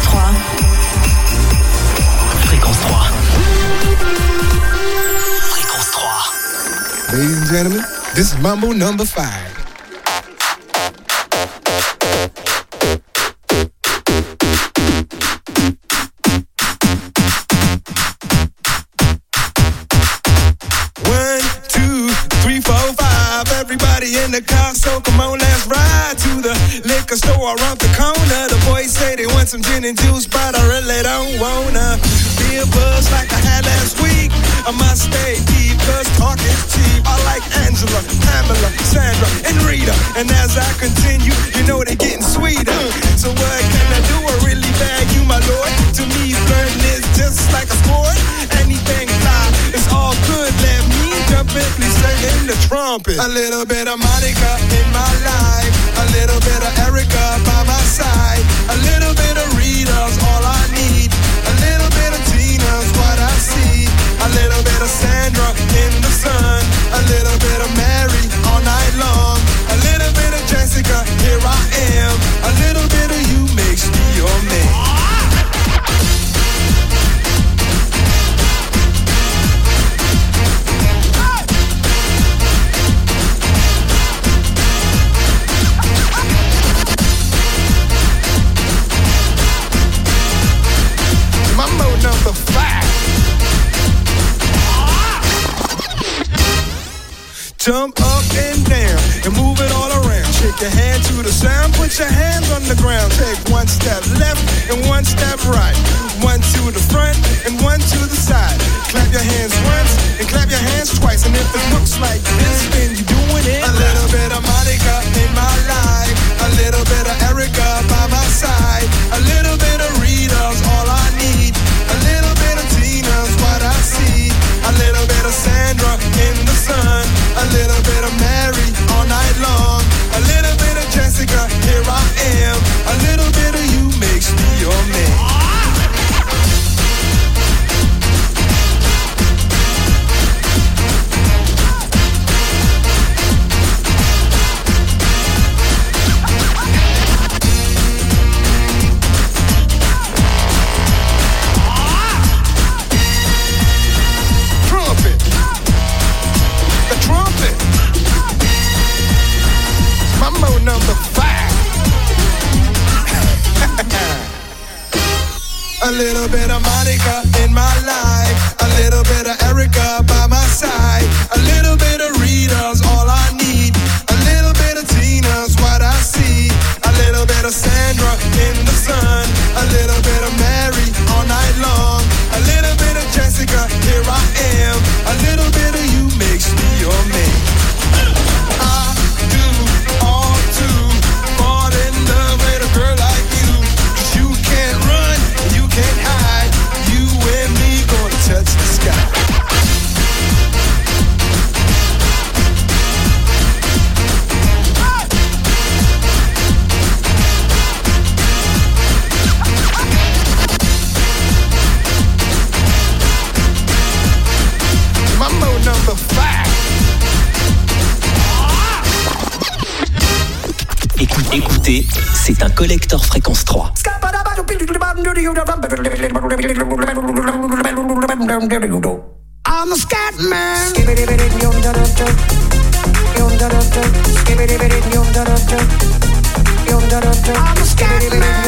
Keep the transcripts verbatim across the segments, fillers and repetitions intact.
trois. Fréquence trois. Fréquence trois. Ladies and gentlemen, this is Mambo number five. Everybody in the car, so come on, let's ride to the liquor store around the corner. The boys say they want some gin and juice, but I really don't wanna be a buzz like I had last week. I must stay deep, cause talk is cheap. I like Angela, Pamela, Sandra, and Rita. And as I continue, you know they're getting sweeter. So what can I do? I really bag you, my lord. To me, flirting is just like a sport. Anything fly, it's all good. Let me jump in, please sing in the trumpet. A little bit of Monica in my life, a little bit of Erica by my side, a little bit of Rita's all I need, a little bit of Tina's what I see, a little bit of Sandra in the sun, a little bit of Mary all night long, a little bit of Jessica, here I am, a little bit of you makes me your man. Mambo number five. Jump up and down and move it all around. Shake your hand to the sound, put your hands on the ground. Take one step left and one step right. One to the front and one to the side. Clap your hands once and clap your hands twice. And if it looks like this, then you're doing it. A little bit of Monica in my life, a little bit of Erica by my side, a little bit of Rita's all I need, a little bit of Tina's what I see, a little bit of Sandra in the sun, a little bit of Mary all night long, a little bit of Jessica, here I am, a little bit of you makes me your man. Mambo number five. A little bit of Monica in my life, a little bit of Erica by my side, a little bit of Rita's all I need, a little bit of Tina's what I see, a little bit of Sandra in the sun, a little bit of Mary all night long, a little bit of Jessica, here I am, a little bit of you makes me your man. I do all to fall in love with a girl like you, 'cause you can't run, you can't hide, you and me gonna touch the sky. Mambo number five. Écoutez, c'est un collector fréquence trois. I'm a scat man. I'm a scat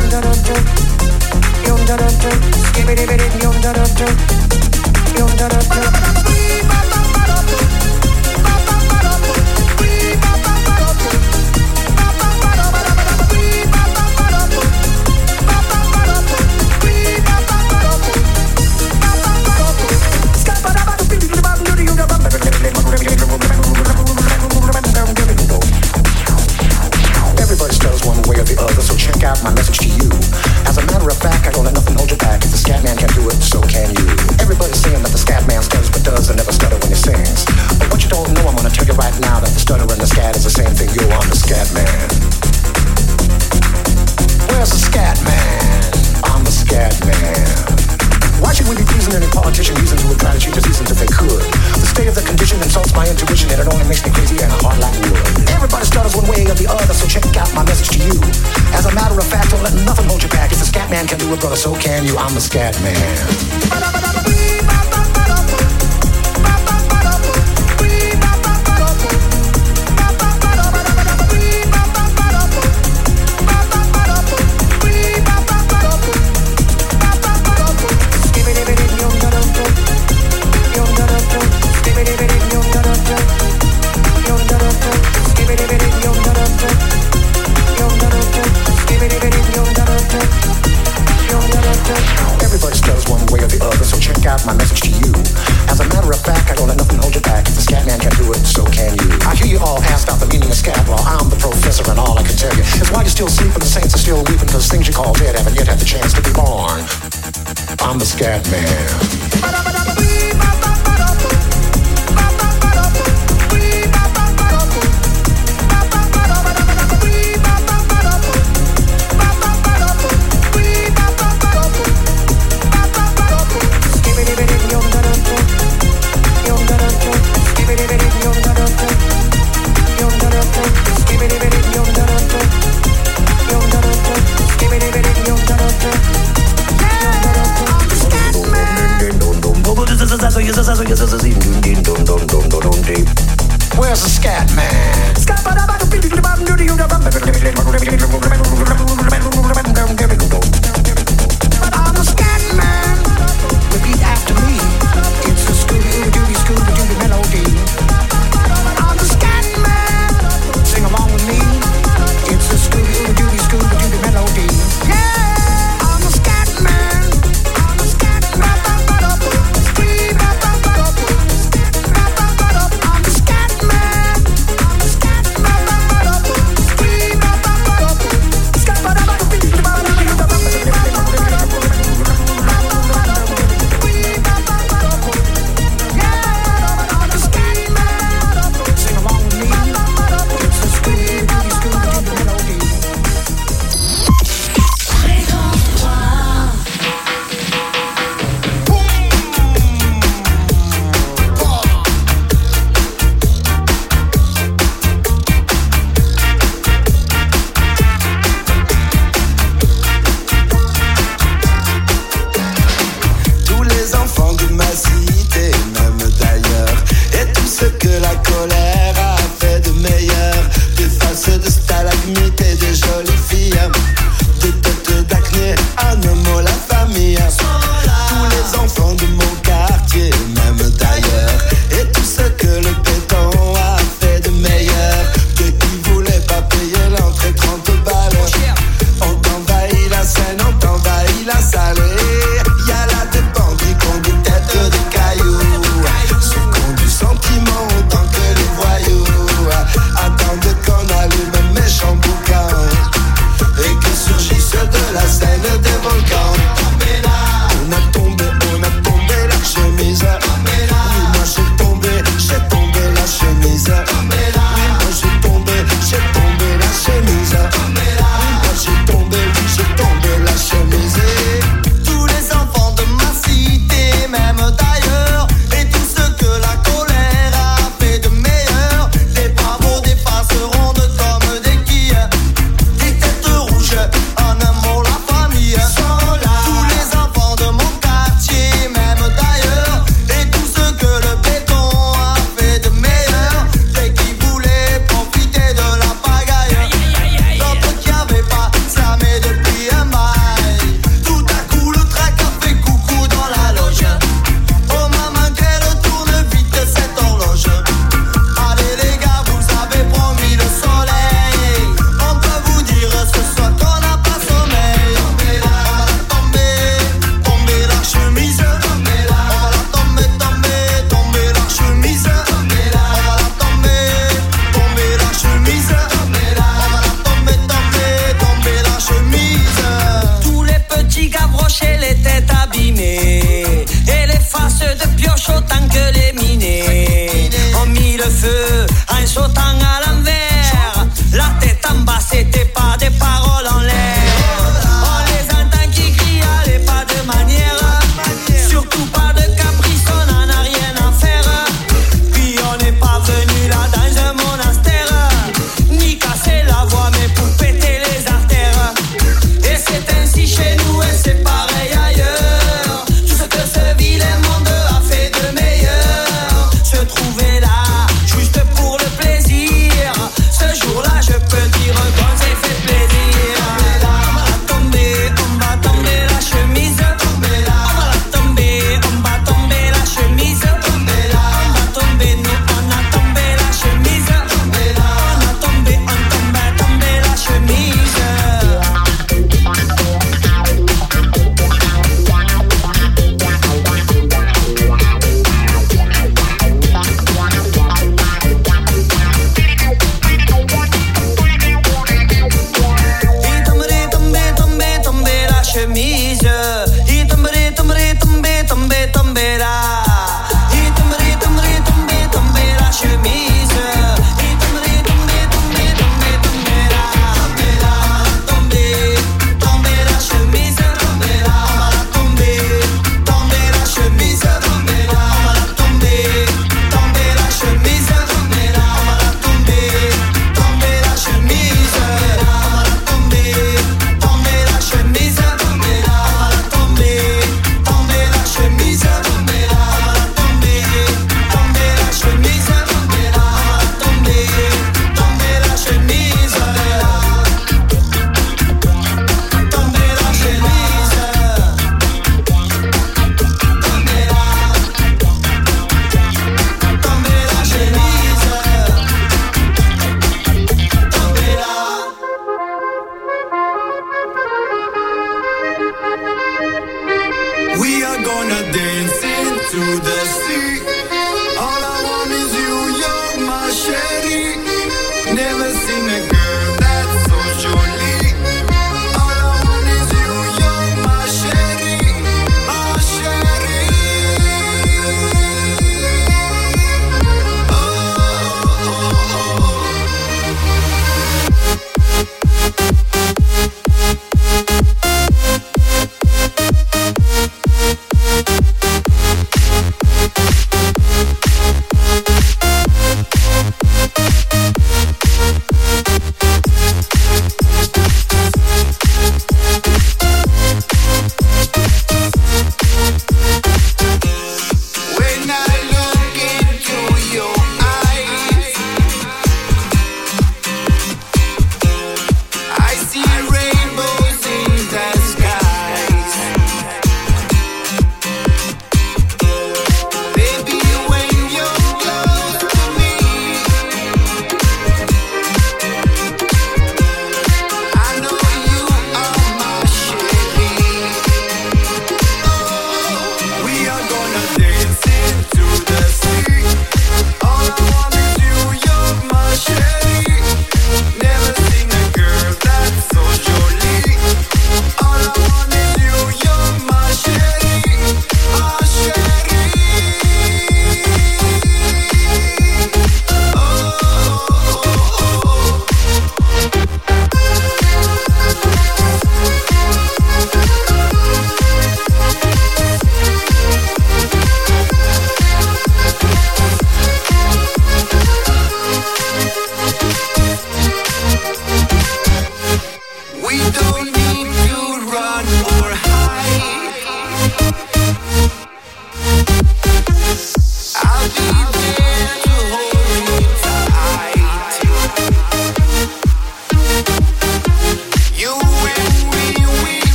Everybody stutters one way or the other, so check out my message to you. As a matter of fact, I don't let nothing hold you back. If the scat man can do it, so can you. Everybody's saying that the scat man stutters but does and never stutter when he sings. But what you don't know, I'm gonna tell you right now that the stutter and the scat is the same thing. Yo, I'm the scat man. Where's the scat man? I'm the scat man. Why should we be pleasing any politician reasons who would try to cheat us seasons if they could? The state of the condition insults my intuition and it only makes me crazy and a heart like wood. Everybody stutters one way or the other, so check out my message to you. As a matter of fact, don't let nothing hold you back. If the scat man can do it, little brother, so can you. I'm the scat man. Everybody stutters one way or the other, so check out my message to you. As a matter of fact, I don't let nothing hold you back. If the scat man can do it, so can you. I hear you all asked out the meaning of scat. Well, I'm the professor and all I can tell you is why you're still sleeping, the saints are still weeping, cause things you call dead haven't yet had the chance to be born. I'm the scat man. Where's the scat man? I'm the scat man. Repeat after me. It's a Scooby-Dooby, Scooby-Dooby melody. I'm the scat man. Sing along with me. It's a Scooby-Dooby, Scooby-Dooby melody. Yeah, I'm the scat man. I'm the scat man. I'm the scat man.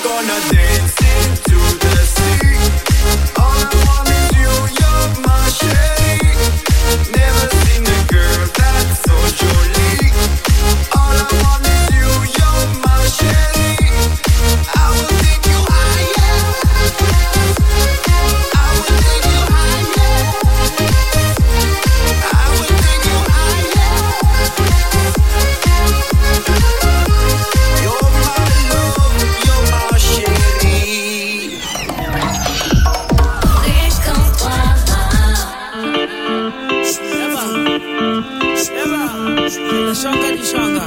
gonna dance into the sea. All I want is you, you're my shady. Never seen a girl that's so jolie. All I want is you, you're my shady. I will take you higher. I will take you higher. I will take you higher. You're my love, you're my chérie. Riche comme toi. La changa du changa.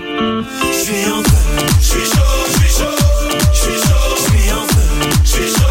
J'suis en feu, j'suis chaud, j'suis chaud, j'suis chaud, j'suis en feu, j'suis chaud,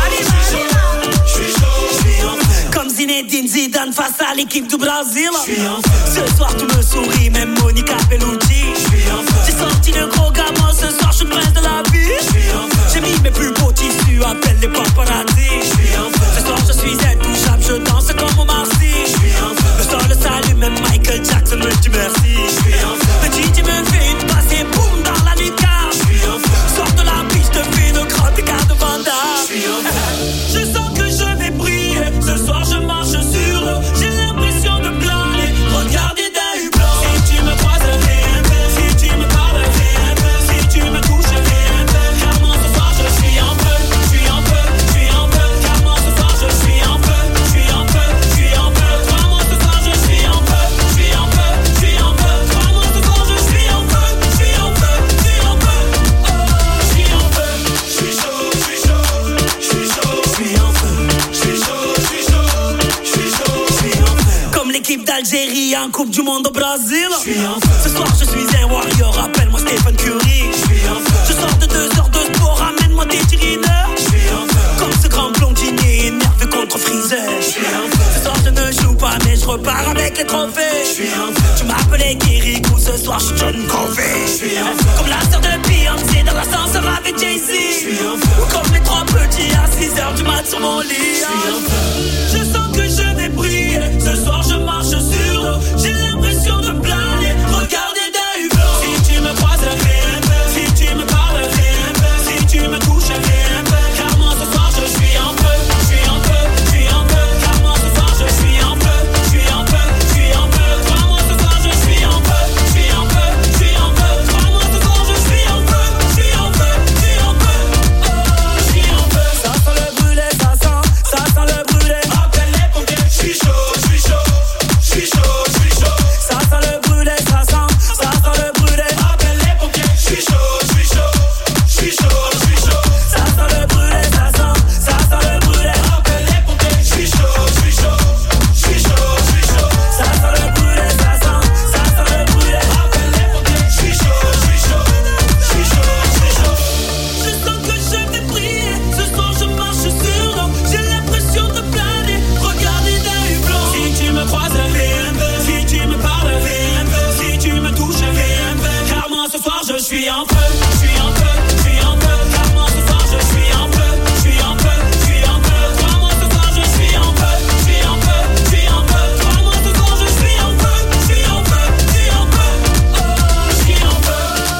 j'suis chaud, j'suis en feu. Comme Zinedine Zidane face à l'équipe du Brésil. J'suis en feu. Ce soir tout me sourit, même Monica Bellucci. J'suis en feu. J'ai sorti le gros gamin, ce soir j'suis le prince de la vie. J'suis en feu. J'ai mis mes plus beaux tissus, appelle les paparazzi. J'suis en feu. Ce soir je suis intouchable, je danse comme Omar Sy. J'suis en feu. Le sol le salue, même Michael Jackson me dit merci. J'suis en feu. Le D J me fait une passe et boum dans la lucarne. J'suis en feu. Sors de la piste, fais une crotte et garde Vanda. J'suis en feu. Je sens que je vais briller. Ce soir je marche sur l'eau. J'ai l'impression de planer. Regardez d'un hublot. Si tu me croises, rien ne fait. Si tu me parles, rien ne fait. Si tu me touches, rien ne fait. Car moi ce soir je suis en feu. Je suis en feu, je suis en feu. Car moi ce soir je suis en feu. Je suis en feu, je suis en feu. Car moi ce soir je suis en feu. Je suis en feu, je suis en feu. Car moi ce soir je suis en feu. Je suis en feu, je suis en feu. Oh, je suis en feu. J'suis chaud, j'suis chaud, j'suis chaud, j'suis en feu. J'suis chaud, j'suis chaud, j'suis chaud, j'suis en feu. Comme l'équipe d'Algérie en Coupe du Monde au Brésil. J'suis en feu. Ce soir je suis un warrior, appelle-moi Stephen Curry. J'suis en feu. Je sors de deux heures de sport, ramène-moi tes tirineurs. J'suis en feu. Comme ce grand blondinier énervé contre Freezer. J'suis en feu. Ce soir je ne joue pas mais je repars avec les trophées. J'suis en feu. Tu m'appelais Kirikou, ce soir je suis John Covey. J'suis en feu. Comme la sœur de Beyoncé dans l'ascenseur avec Jay-Z. J'suis en feu. Ou comme les trois petits à six heures du mat sur mon lit. J'suis en feu. Je sens que je vais briller. Ce soir je marche sur l'eau. J'ai l'impression de planer. Regardez d'un hublot. Si tu me croises, rien ne fait. Si tu me parles, rien ne fait. Si tu me touches, rien ne fait. Car moi ce soir je suis en feu. Je suis en feu, je suis en feu. Car moi ce soir je suis en feu. Je suis en feu, je suis en feu. Car moi ce soir je suis en feu. Je suis en feu, je suis en feu. Car moi ce soir je suis en feu. Je suis en feu, je suis en feu. Oh, je suis en feu. Ça sent le brûlé, ça sent, ça sent le brûlé. Appelle les pompiers. J'suis chaud, j'suis chaud, j'suis chaud, j'suis chaud. Ça sent le brûlé, ça sent, ça sent le brûlé. Appelle les pompiers. J'suis chaud, j'suis chaud, j'suis chaud, j'suis chaud. Ça sent le brûlé, ça sent, ça sent le brûlé. Appelle les pompiers. J'suis chaud, j'suis chaud, j'suis chaud, j'suis chaud. Ça sent le brûlé, ça sent, ça sent le brûlé. Appelle les pompiers. J'suis chaud, j'suis chaud, j'suis chaud, j'suis chaud. Je sens que je vais briller. Ce soir je marche sur l'eau. J'ai l'impression de planer. Regardez d'un hublot. Si tu me croises, rien ne fait. Si tu me parles, rien ne fait. Si tu me touches, rien ne fait. Car moi ce soir je suis en feu. Je suis en feu, je suis en feu. Car moi ce soir je suis en feu. Je suis en feu, je suis en feu. Car moi ce soir je suis en feu. Je suis en feu, je suis en feu. Car moi ce soir je suis en feu. Je suis en feu, je suis en feu. Oh, je suis en feu.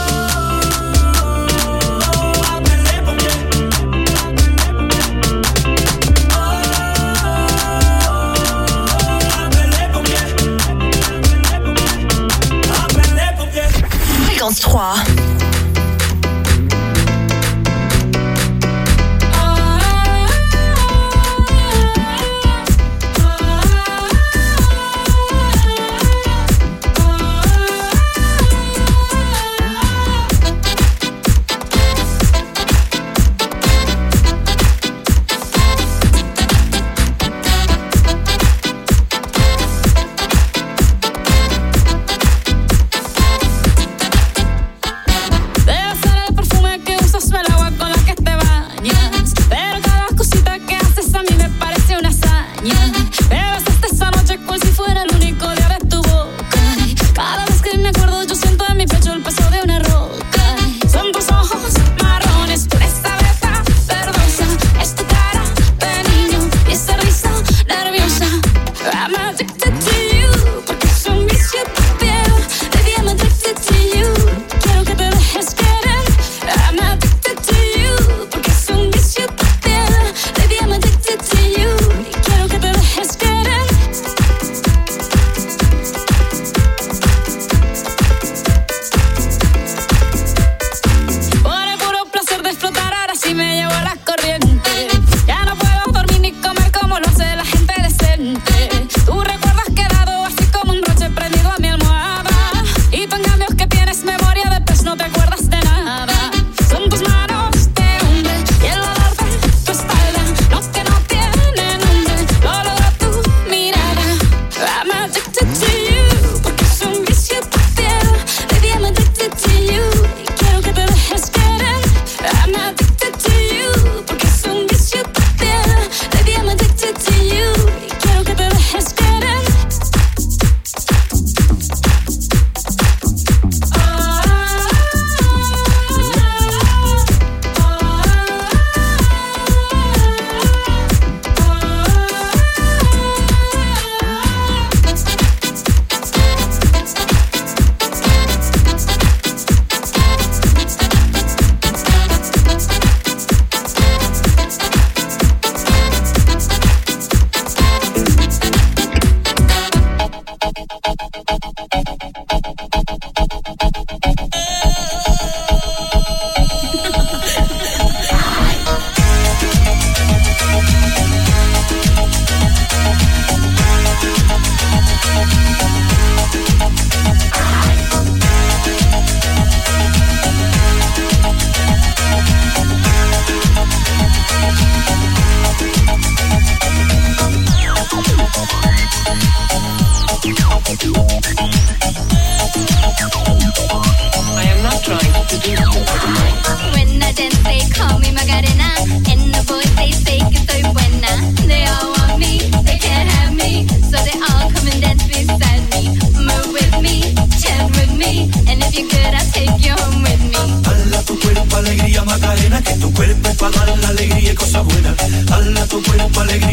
Oh, appelle les pompiers. Oh, appelle les pompiers. Appelle les pompiers. Fréquence trois. Porque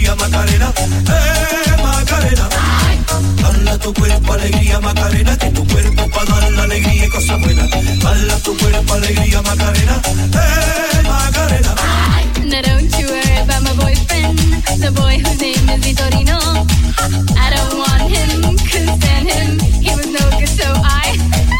alegría, Macarena. Eh, Macarena. Dale a tu cuerpo alegría, Macarena, que tu cuerpo pa' dar la alegría y cosas buenas. Dale a tu cuerpo alegría, Macarena. Eh, Macarena. Now don't you worry about my boyfriend, the boy whose name is Vitorino. I don't want him, couldn't stand him, he was no good, so I...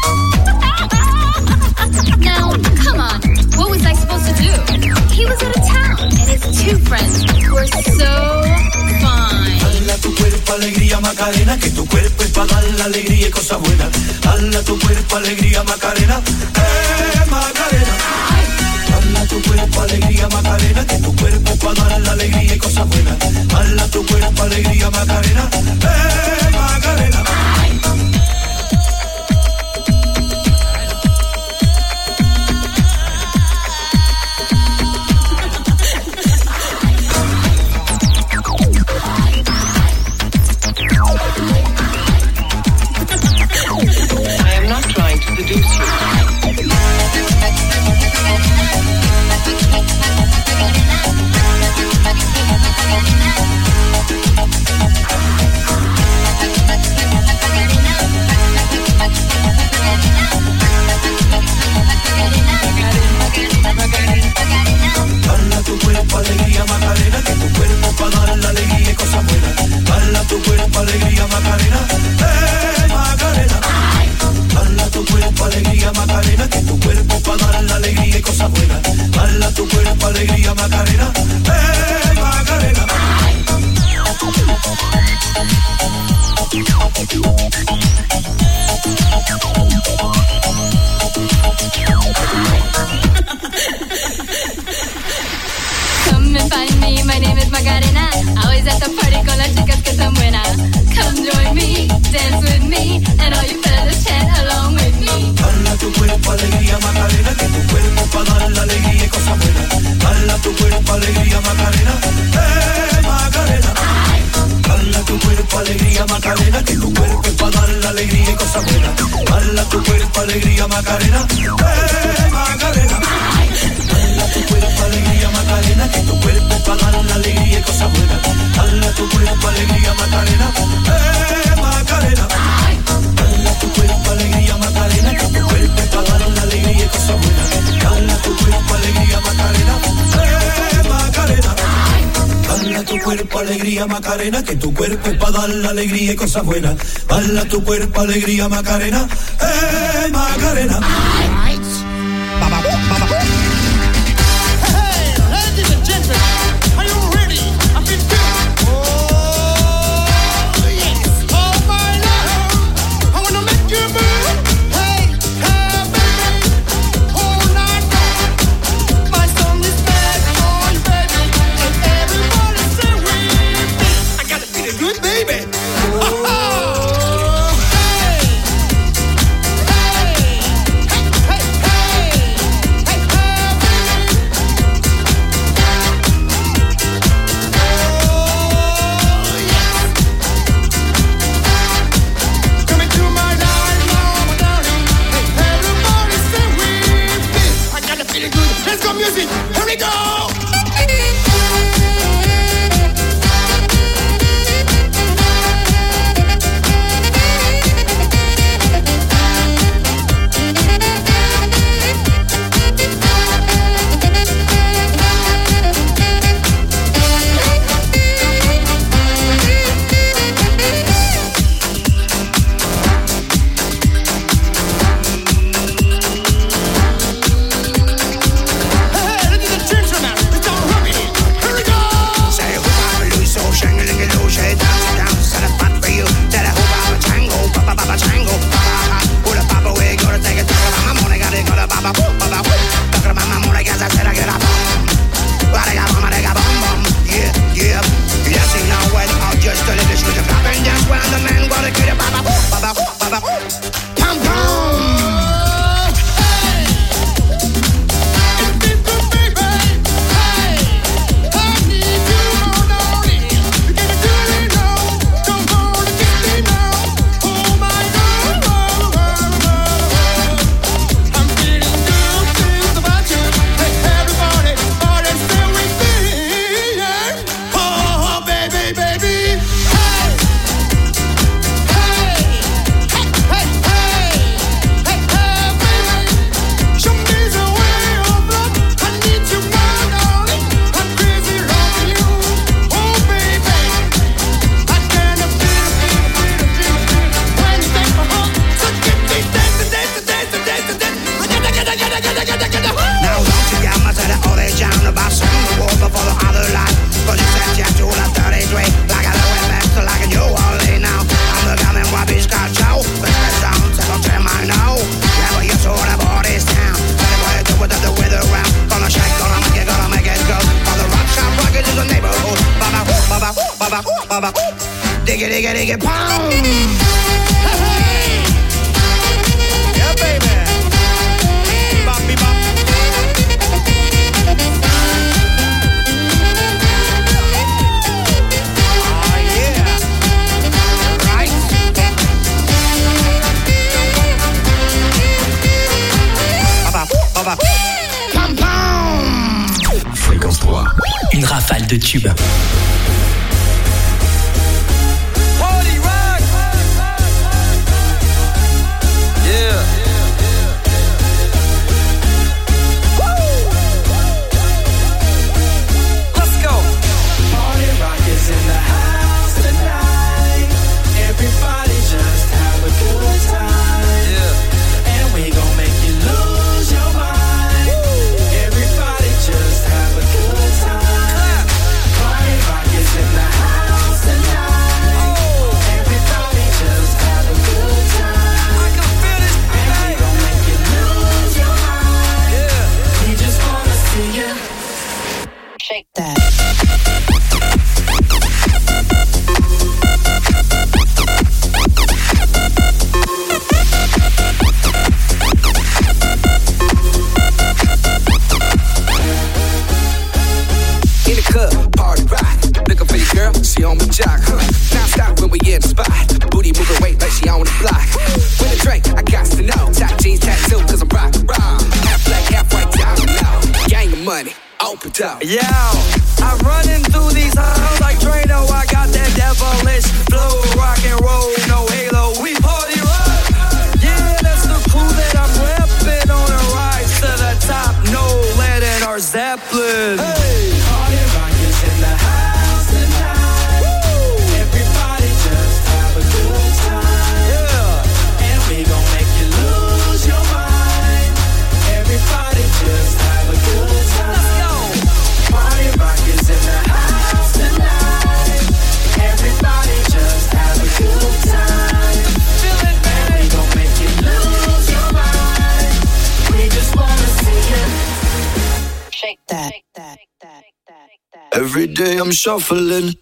Now, come on, what was I supposed to do? He was out of town, and his two friends were so fine. Dale a tu cuerpo alegría, Macarena, que tu cuerpo es pa' dar la alegría y cosas buenas. Dale a tu cuerpo alegría, Macarena. Eh, Macarena. Dale a tu cuerpo alegría, Macarena, que tu cuerpo es pa' dar la alegría y cosas buenas. Dale a tu cuerpo alegría, Macarena. Eh, Macarena. I am not trying to seduce you. Dale a tu cuerpo alegría, Macarena, que tu cuerpo pa' dar la alegría y cosas buenas. Dale a tu cuerpo alegría, Macarena. Eh, Macarena. Dale a tu cuerpo alegría, Macarena, que tu cuerpo pa' dar la alegría y cosas buenas. Dale a tu cuerpo alegría, Macarena. Eh, Macarena. Come and find me, my name is Macarena. Always at the party con las chicas que son buenas. Come join me, dance with me, and all you fellas chant along with me. Dale a tu cuerpo alegría, Macarena, que tu cuerpo pa' dar la alegría y cosas buenas. Dale a tu cuerpo alegría, Macarena. Eh, Macarena. Dale a tu cuerpo alegría, Macarena, que tu cuerpo es pa' dar la alegría y cosas buenas. Dale a tu cuerpo alegría, Macarena. Eh, Macarena. Dale a tu cuerpo alegría, Macarena, que tu cuerpo es pa' dar la alegría y cosas buenas. Dale a tu cuerpo alegría, Macarena. Eh, Macarena. Dale a tu cuerpo alegría, Macarena, que tu cuerpo es pa' dar la alegría y cosas buenas. Dale a tu cuerpo alegría, Macarena. Eh, Macarena. Dale a tu cuerpo alegría, Macarena, que tu cuerpo es pa' dar la alegría y cosas buenas. Dale a tu cuerpo alegría, Macarena. Eh, Macarena. Ladies and gentlemen, are you ready? I feel good. Oh, yes. Oh, my love, I wanna make you move. Hey, hey, baby, all night long. My song is back on, baby, and everybody say with me. I gotta feel it good, baby. Oh, hey, hey, hey, ba ba. Diggy diggy diggy pound. Yeah, baby. Bop, be bop. Oh, yeah. Right. Ba ba, ba ba. Pam pam. Fréquence trois, une rafale de tubes. Party rock. Yeah. Let's go. Party rock is in the house tonight. Everybody just have a good time. Yeah. And we gon' make you lose your mind. Everybody just have a good time. Party rock is in the house tonight. Everybody just have a good time. I can feel this, And we baby. gon' make you lose your mind. Yeah. We just wanna see you shake that. In the club, party rock. Looking for your girl, she on the jock. Huh. Now stop when we in the spot. Booty moving weight like she on the block. With a drink, I got to know. Top jeans tattoo, cause I'm rock raw. Half black, half white, diamond now. Gang of money, open up. Yo, I'm running through these halls like Drano. I got that devilish flow, rock and roll, no halo. We party rock. Yeah, that's the crew that I'm repping on a rise to the top. No lead in our Zeppelin. Hey. Party rock is in the house tonight. Everybody just have a good time. Yeah. And we gon' make you lose your mind. Everybody just have a good time. Let's go. Party rock is in the house tonight. Everybody just have a good time. Feel it, And we gon' make you lose your mind. We just wanna see you shake that. Shake that. Every day I'm shuffling.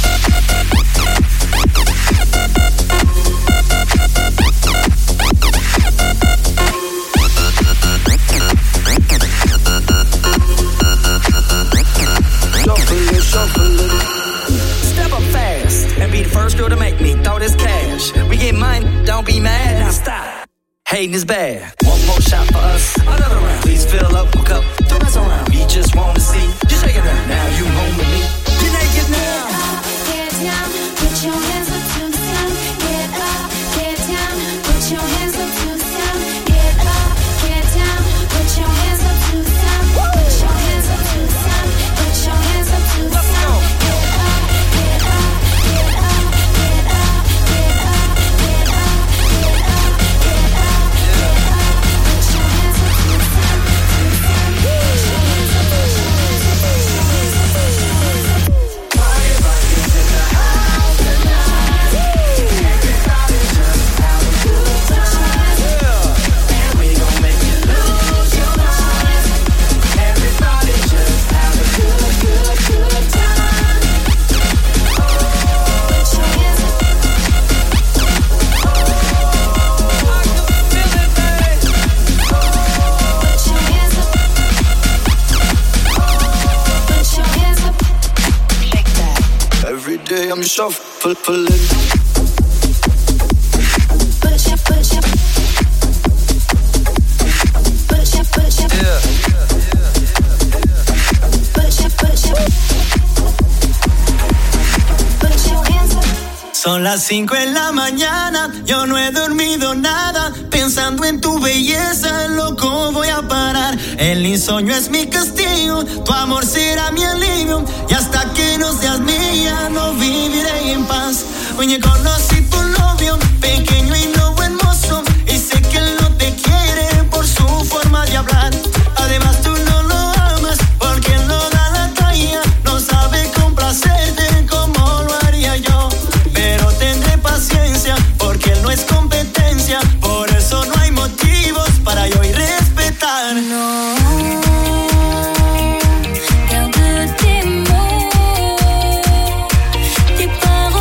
Shuffling, shuffling. Step up fast and be the first girl to make me throw this cash. We get money, don't be mad. Now stop. Hating is bad. One more shot for us, another round. Please fill up my cup, don't mess around. We just wanna see you shake it out. Now you home with me. You naked now. Get down, put your hands up to the sun. Get up, get down, put your hands up to the sun. Get up, get down, put your hands up to the sun. Put your hands up to the sun. Put your hands up to the sun. Get up, get up, get up, get up, get up, get up, get up, get up, get up. Put your hands up to the sun. Put your hands up, put your hands up, put your hands up, put your hands up. Party rock is in the house tonight. Everybody just have a good time. And we gon' make you lose your mind. Everybody just have a good, good, good time. Put your hands up. Put your hands up. Put your hands up. Shake that. Every day I'm shuffling. Put your, put your. Put your, put your. Yeah. Put your, put your. Put your hands up. Son las cinco en la mañana, yo no he dormido nada, pensando en tu belleza, loco voy a parar. El insomnio es mi castigo, tu amor será mi alivio, y hasta que no seas mía, no viviré en paz. Oye, conocí tu novio, pequeño y no buen mozo, y sé que él no te quiere por su forma de hablar. Además tú no lo amas, porque él no da la talla, no sabe complacerte como lo haría yo. Pero tendré paciencia, porque él no es competencia, por eso no hay motivos para yo ir respetar. No. Garde tes mots, tes paroles.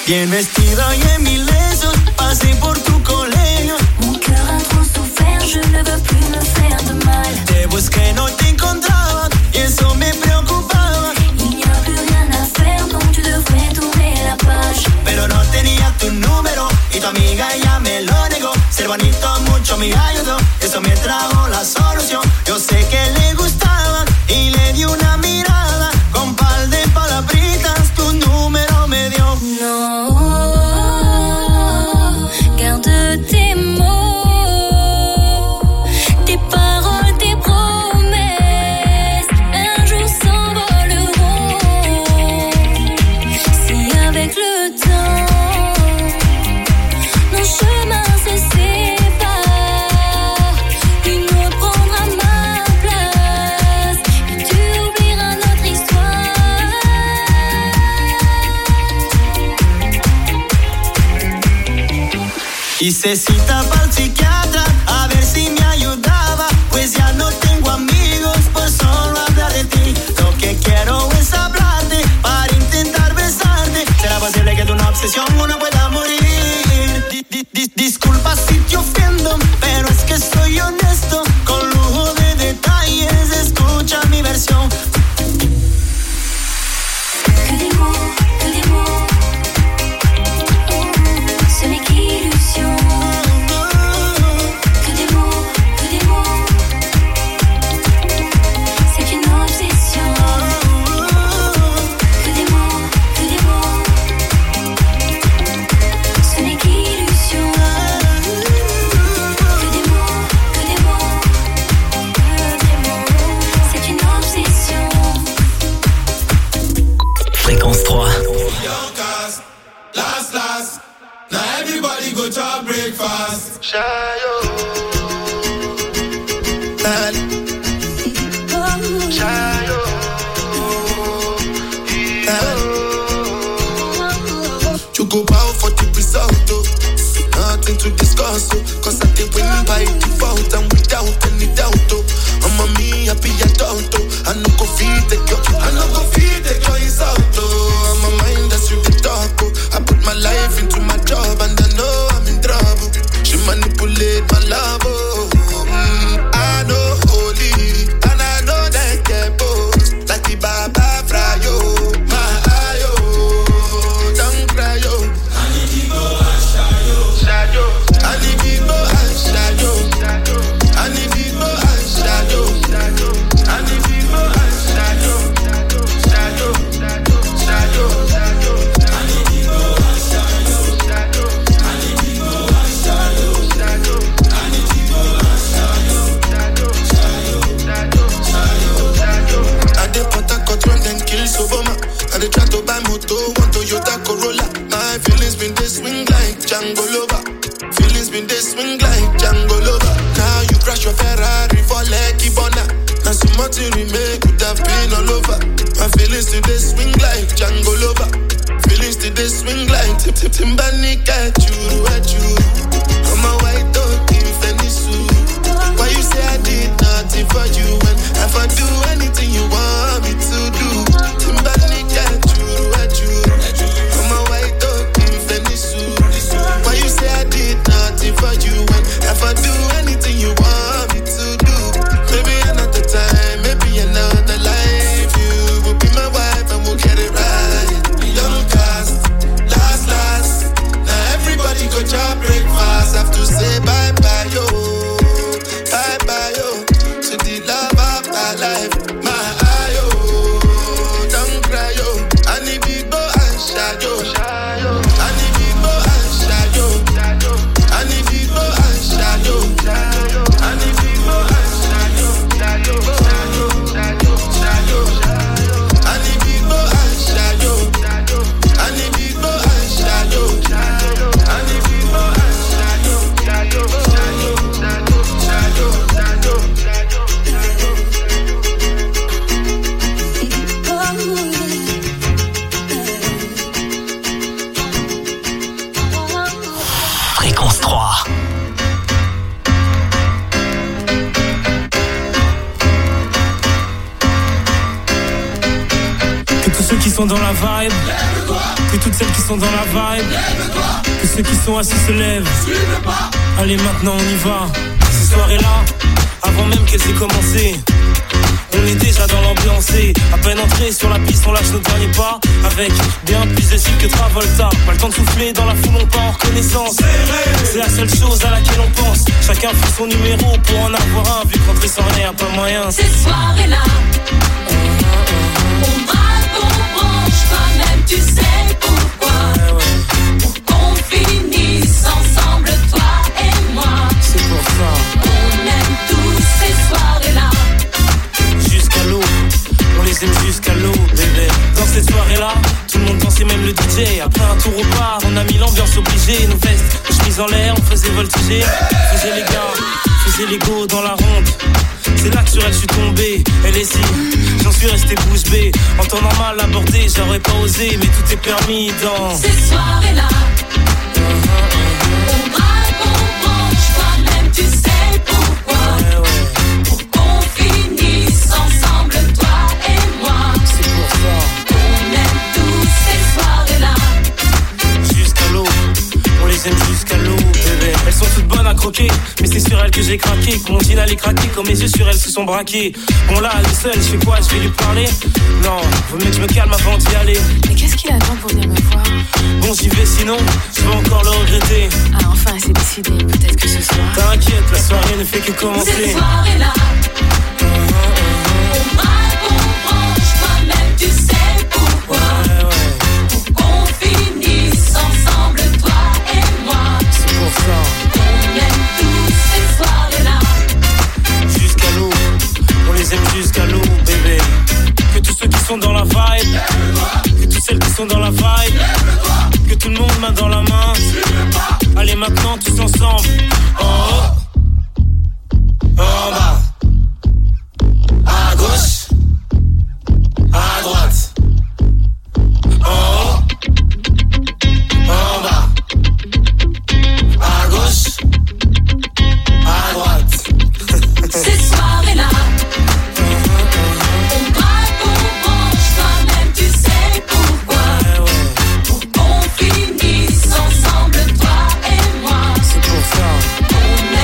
Bien vestido y en mis lesos, pasé por tu colegio. Mon cœur a trop souffert, je ne veux plus me faire de mal. Te busqué, no te encontraba, y eso me preocupaba. Il n'y a plus rien à faire, donc tu devrais tourner la page. Pero no tenía tu número, y tu amiga ya me lo negó. Ser bonito mucho me ayudó, eso me trajo la solución. Yo sé que le gustaba, y le di una mirada. Con par de palabritas, tu número me dio. Non, garde tes mots, tes paroles, tes promesses, un jour s'envoleront. Si avec le temps, nos chemins se séparent, une autre prendra ma place, et tu oublieras notre histoire. Hice cita para el psiquiatra a ver si me ayudaba, pues ya no tengo amigos por solo hablar de ti. Lo que quiero es hablarte para intentar besarte. ¿Será posible que de una obsesión uno pueda morir? Di- di- di- disculpa si te ofendo, pero es que soy honesto. Con lujo de detalles, escucha mi versión. Que des mots, que des mots, ce n'est qu'illusion. Que des mots, que des mots, c'est une obsession. Que des mots, que des mots, ce n'est qu'illusion. Que des mots, que des mots, que des mots, c'est une obsession. Fréquence trois. Last, last. Now everybody go to breakfast. Shayo. Shayo. You go bow for the result, oh. Nothing to discuss, oh. Cause I did win by default and without any doubt, oh. I'm a me happy adult, oh. I no go feed the girl, I no go feed the girl insult, oh. I'm a mind that's you the talk, oh. I put my life into my job and I know I'm in trouble. She manipulate my love, oh. Mm, I know holy and I know that get both. Like the Baba Frayo, my ayo, don't cry, yo. Shayo. I need people and shadow. I need people and shadow. I need people and shadow. Shadow. Shadow. I need people and shadow. I need people and shadow. I need people and shadow. I dey put a cut run then kill Soboma. I dey try to buy moto, one Toyota Corolla. My feelings been they swing like Django Lover. Feelings been they swing like Django Lover. Now you crash your Ferrari for Lucky Bona. Now so much you remake could have been all over. My feelings today swing like Django Lover. Feelings today swing like Tip Tip Timbani at you, at you. I'm a white dog in Fenisu. Why you say I did nothing for you when if I do anything you want me to do? Timbani at you, at you. I'm a white dog in Fenisu. Why you say I did nothing for you when if I do anything you want me to do? Maybe another time, maybe another life. You will be my wife and we'll get it right. Young cast, last, last. Now everybody go job breakfast. Have to say bye bye, yo. Bye bye, yo. To the love of my life. My ayo. Don't cry, yo. I need people and shadow. I need people and shadow. I need people and shadow. I need people and shadow. Shadow. Shadow. Shadow. I need people and shadow. I need people and shadow. I need people and shadow. Shadow. Shadow. Shadow. Shadow. Fréquence trois. Que tous ceux qui sont dans la vibe, Que toutes celles qui sont dans la vibe, que ceux qui sont assis se lèvent. Allez maintenant on y va. Ces soirées-là, avant même qu'elles aient commencé, on est déjà dans l'ambiance. À peine entré sur la piste, on lâche nos derniers pas. Avec bien plus de style que Travolta. Pas le temps de souffler, dans la foule on part en reconnaissance. C'est la seule chose à laquelle on pense. Chacun fait son numéro pour en avoir un. Vu qu'entrer sans rien, pas moyen. Ces soirées-là, on braque, on branche, toi-même tu sais pourquoi. Pour qu'on finisse ensemble, toi et moi. C'est pour ça. On aime tous ces soirées-là. Jusqu'à l'eau, on les aime jusqu'à l'eau, bébé. Dans cette soirée-là, tout le monde dansait, même le D J. Après un tour au bar, on a mis l'ambiance obligée. Nos vestes, nos chemises en l'air, on faisait voltiger. Faisait les gars, faisait les go dans la ronde. C'est là que sur elle je suis tombé, elle est ici, j'en suis resté bouche bée. En temps normal abordé, j'aurais pas osé, mais tout est permis dans ces soirées-là. On braque, on branche, toi-même tu sais pourquoi. Ouais, ouais. Pour qu'on finisse ensemble, toi et moi. C'est pour ça. On aime tous ces soirées-là. Jusqu'à l'eau, on les aime jusqu'à l'eau, bébé. Elles sont toutes bonnes à croquer, mais c'est sur elles que j'ai craqué. Que mon jean allait craquer, quand mes yeux sur elles se sont braqués. Bon là, elle est seule, je fais quoi, je vais lui parler? Non, faut mieux que je me calme avant d'y aller. Mais qu'est-ce qu'il attend pour venir me voir? Bon j'y vais sinon, je vais encore le regretter. Ah enfin, c'est décidé, peut-être que ce soir. T'inquiète, la soirée ne fait que commencer. Ces soirées-là, on braque, on branche, toi-même tu sais pourquoi. Ouais, ouais. Pour qu'on finisse ensemble, toi et moi. C'est pour ça. On aime tous ces soirées-là. Jusqu'à l'eau, on les aime jusqu'à l'eau, bébé. Que tous ceux qui sont dans la vibe, que toutes celles qui sont dans la vibe, que tout le monde main dans la main. Allez maintenant tous ensemble. En haut, en bas, à gauche, à droite. En haut, en bas, à gauche, à droite. Ces soirées-là, on braque, on branche, toi-même tu sais pourquoi. Pour qu'on finisse ensemble, toi et moi. C'est pour ça. On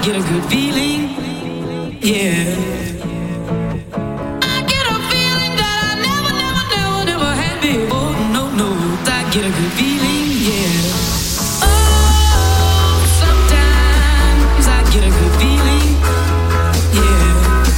get a good feeling, yeah. I get a feeling that I never, never, never, never had before. No, no, I get a good feeling, yeah. Oh, sometimes I get a good feeling, yeah.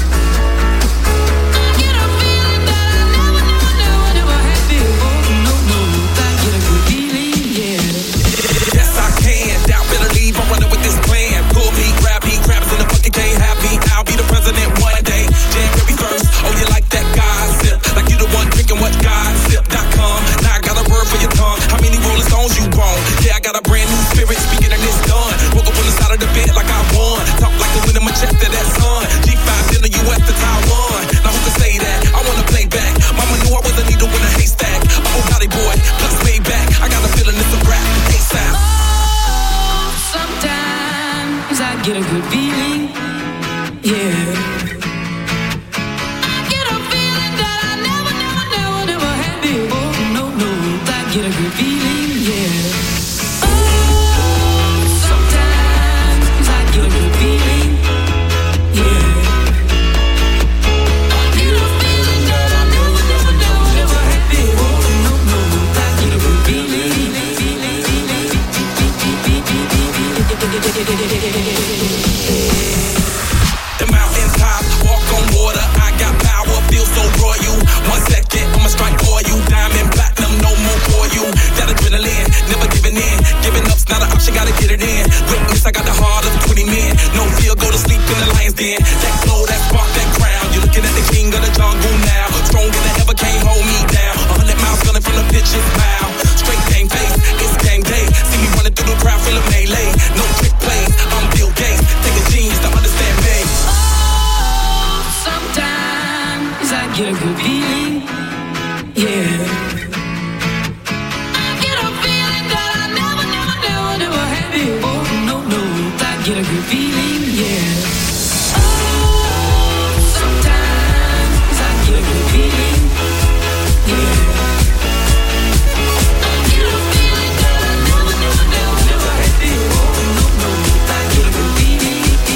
I get a feeling that I never, never, never, never had before. No, no, I get a good feeling, yeah. Yes, I can. Doubt better leave. I'm running with this plan. Pull me, grab me, crabs in the bucket, can't have me. I'll be the president one day. January first. Oh, you like that gossip? Like you the one drinking what gossip dot com. Now I got a word for your tongue. How many Rolling Stones you want? Yeah, I got a brand new spirit. Speaking of this done. Woke up on the side of the bed like I won. Talk like the wind in my chest to that sun. G five in the U S to Taiwan. Now who can say that? I wanna play back. Mama knew I was a needle in a haystack. I'm a body boy, plus way back. I got a feeling it's a rap. ASAP. Oh, sometimes I get a good feeling, yeah. I get a feeling that I never, never, never, never had before. No, no, I get a good feeling, yeah. Oh, sometimes I get a good feeling, yeah. I get a feeling that I never, never, never, never had before. No, no, I get a good feeling. The mountain top, walk on water. I got power, feel so royal. One second, I'ma strike for you. Diamond, platinum, no more for you. That adrenaline, never giving in. Giving up's not an option, gotta get it in. Witness, I got the heart of twenty men. No fear, go to sleep in the lion's den. That glow, that spark, that crown. You're looking at the king of the jungle now. Stronger than ever, can't hold me down. A hundred miles gunning from the pitch's mouth. Straight game face, it's game day. See me running through the crowd full of melee. No trick plays, I'm Bill Gates. Take a genius to understand me. Oh, sometimes I get a good feeling, yeah. I get a feeling that I never, never, never, never had before. No, no, I get a good feeling, yeah. Oh, sometimes I get a good feeling, yeah. I get a feeling that I never, never, never, never had before. No, no, I get a good feeling.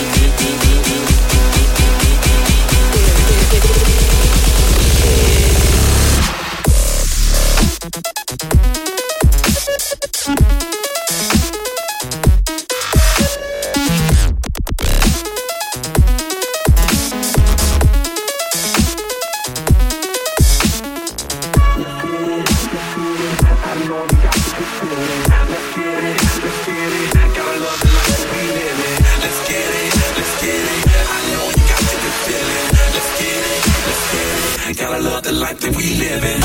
Gotta love the life that we live in.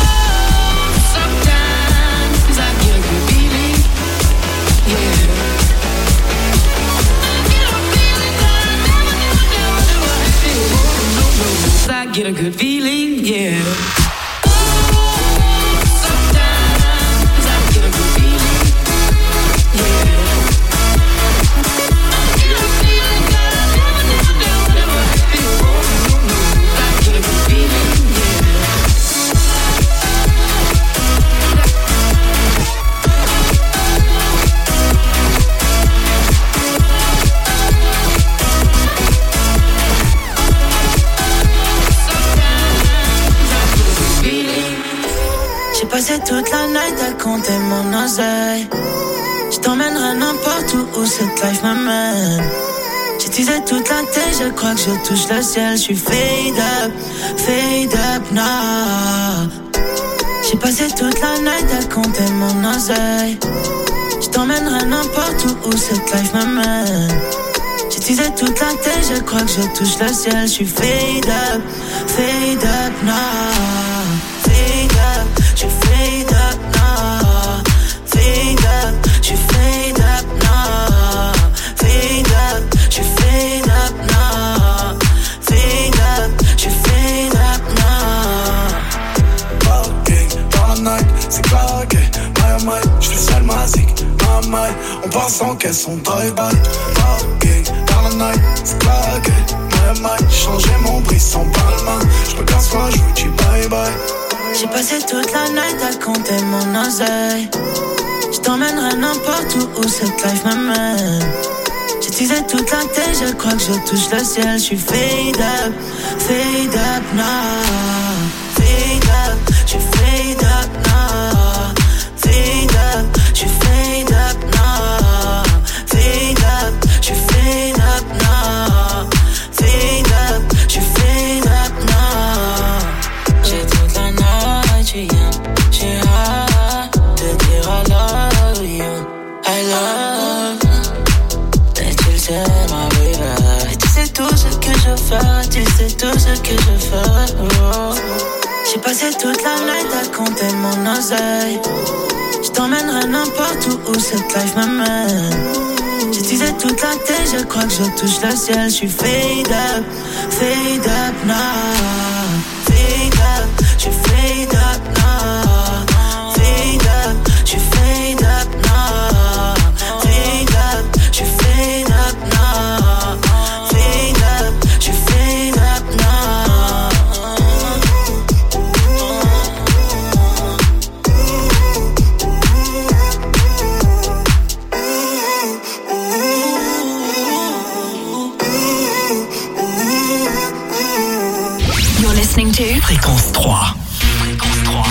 Sometimes I get a good feeling, yeah. I get a feeling that I never, never, never, never had before. No, no, I get a good feeling, yeah. Oh, sometimes I get a good feeling, yeah. I get a feeling that I never, never, never, never had before. No, no, I get a good feeling. J'ai passé toute la night à compter mon oseille. Je t'emmènerai n'importe où où cette life m'amène. J'ai teasé toute la tête, je crois que je touche le ciel. Je suis fade up, fade up now. J'ai passé toute la night à compter mon oseille. Je t'emmènerai n'importe où où cette life m'amène. J'ai teasé toute la tête, je crois que je touche le ciel. Je suis fade up, fade up now. Fade up, je fade up now. Fade up, je fade up now. Fade up, je fade up now. Fade up, je fade up now. Parking dans la night, c'est claqué. My my, j'fais le seul magique. My my, on part sans caisse, on drive-by. Parking dans la night, c'est claqué. My my, changer mon bris sans palma. J'regarde je vous dis bye bye. J'ai passé toute la night à compter mon oseille. Je t'emmènerai n'importe où où cette life m'amène. J'ai J'utilisais toute la tête, je crois que je touche le ciel. Je suis fade up, fade up now. Fade up, je suis fade up now. Fade up, je suis fade up now. Fade up, je suis fade up now. Fade up, je suis fade up now. J'ai toute la night, tu viens, j'ai hâte de dire I love you, I love you. Et tu le sais, ma baby. Et tu sais tout ce que je fais, tu sais tout ce que je fais. Oh. J'ai passé toute la night à compter mon oseille. Je t'emmènerai n'importe où où cette life m'amène. J'utilisais toute la tête, je crois que je touche le ciel. Je suis fade up, fade up now. Fade up, je suis fade up now. Fade up, je suis fade up now. Fade up, je suis fade up now. Fade up, je suis fade up now. You're listening to Fréquence trois. Fréquence trois.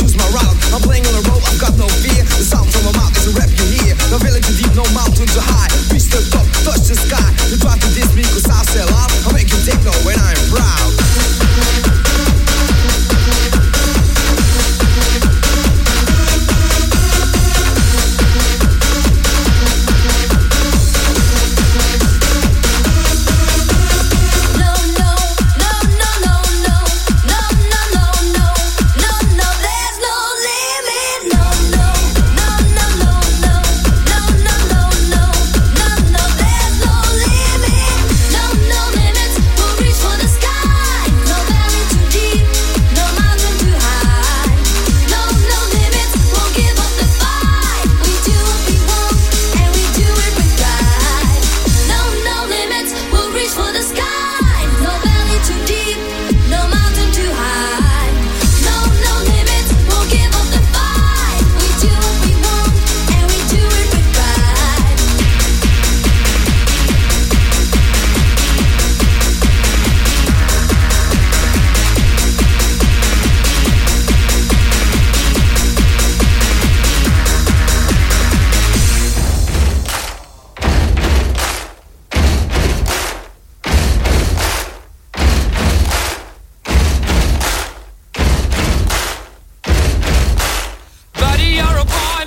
No mountain too high.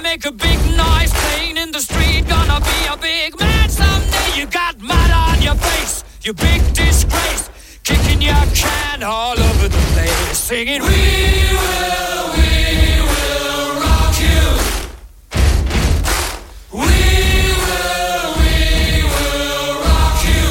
make a big noise playing in the street. Gonna be a big man someday. You got mud on your face, you big disgrace. Kicking your can all over the place, singing, we will, we will rock you. We will, we will rock you.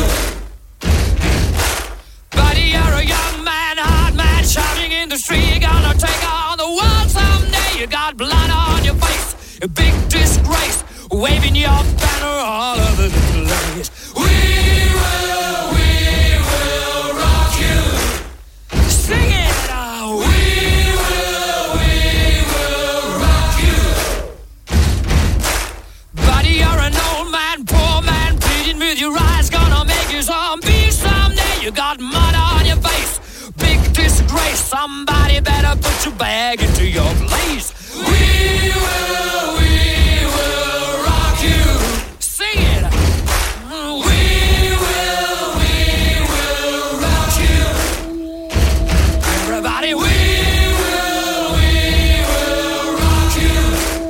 Buddy, you're a young man, hard man, shouting in the street. Gonna take on the world someday. You got blood on your face, a big disgrace, waving your banner all over the place. We will, we will rock you. Sing it now. We will, we will rock you. Buddy, you're an old man, poor man, pleading with your eyes. Gonna make you zombie someday. You got mud on your face, big disgrace. Somebody better put your bag into your place. We will, we will rock you. Sing it. We will, we will rock you. Everybody, we will, we will rock you.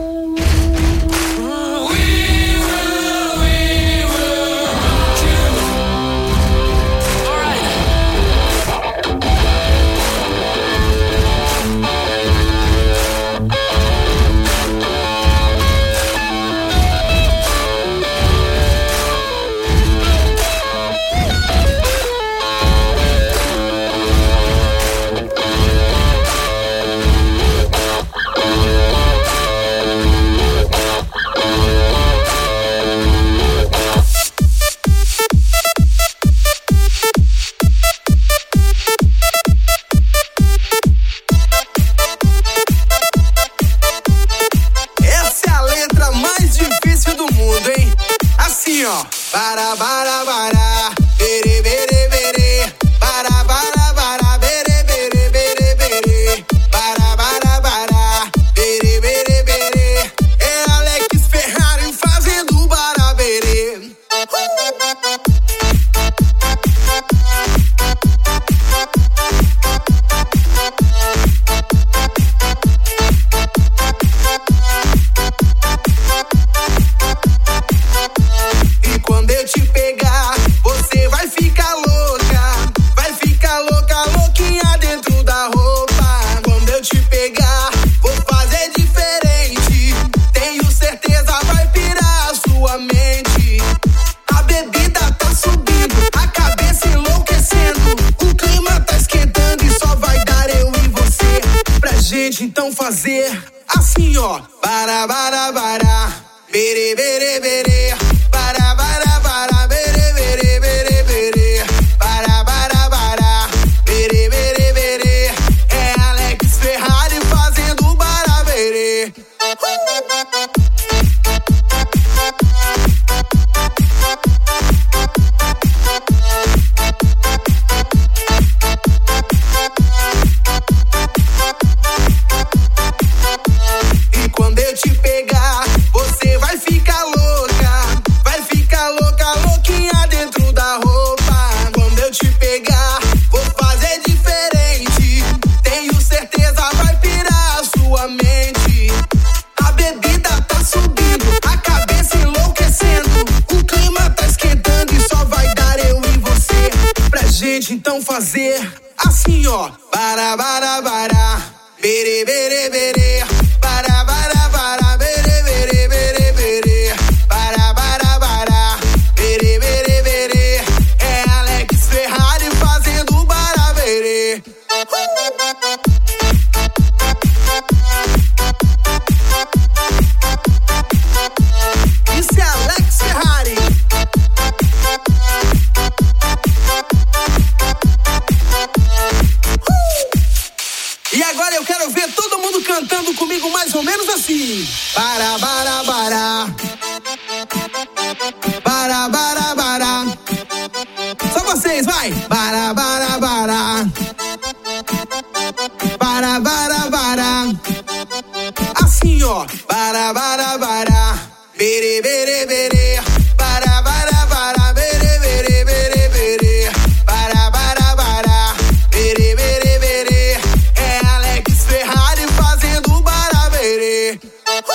We will, we will rock you. All right. Essa é a letra mais difícil do mundo, hein? Assim, ó. Bara, bara, bara. Bere, bere, bere. Bara, bara, bara. Bere, bere, bere, bere. Bara, bara, bara. Bere, bere, bere. É Alex Ferrari fazendo barabere. E quando eu te pegar, você vai ficar louca. Vai ficar louca, louquinha dentro da roupa. Quando eu te pegar, vou fazer diferente. Tenho certeza vai pirar a sua mente. A bebida tá subindo, a cabeça enlouquecendo. O clima tá esquentando e só vai dar eu e você. Pra gente então fazer assim, ó. Bara, bara, bara. Bere, bere, bere. Bara, bara, bara. Bere, bere, bere, bere. Bara, bara, bara. Bere, bere, bere. É Alex Ferrari fazendo barabere. E quando eu te pegar, você vai ficar louca. Vai ficar louca, louquinha dentro da roupa. Quando eu te pegar, vou fazer diferente. Tenho certeza vai pirar a sua mente. A bebida tá subindo, a cabeça enlouquecendo. O clima tá esquentando e só vai dar eu e você. Pra gente então fazer assim, ó. Bara, bara, bara. Bere, bere, bere. Bara, bara, bara. Bere, bere, bere, bere. Bara, bara, bara. Bere, bere, bere. É Alex Ferrari fazendo barabere. Isso é Alex Ferrari. E agora eu quero ver todo mundo cantando comigo mais ou menos assim. Bara, bara, bara. Bara, bara, bara. Só vocês, vai. Bara, bara, bara. Bara, bara, bara. Assim, ó. Bara, bara, bara. Bere, bere, bere. Bara, bara, bara. Bere, bere, bere, bere. Bara, bara, bara. Bere, bere, bere. É Alex Ferrari fazendo barabere.